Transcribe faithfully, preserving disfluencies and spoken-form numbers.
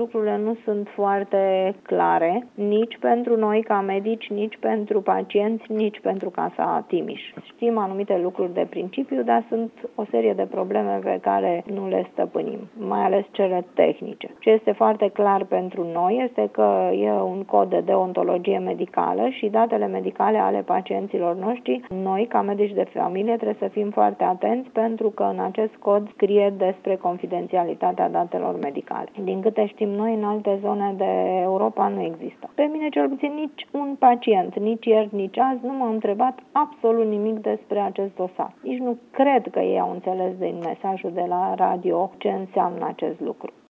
lucrurile nu sunt foarte clare, nici pentru noi ca medici, nici pentru pacienți, nici pentru Casa Timiș. Știm anumite lucruri de principiu, dar sunt o serie de probleme pe care nu le stăpânim, mai ales cele tehnice. Ce este foarte clar pentru noi este că e un cod de deontologie medicală și datele medicale ale pacienților noștri, noi ca medici de familie trebuie să fim foarte atenți pentru că în acest cod scrie despre confidențialitatea datelor medicale. Din câte știm noi, în alte zone de Europa nu există. Pe mine cel puțin nici un pacient, nici ieri, nici azi, nu m-a întrebat absolut nimic despre acest dosar. Nici nu cred că ei au înțeles din mesajul de la radio ce înseamnă acest lucru.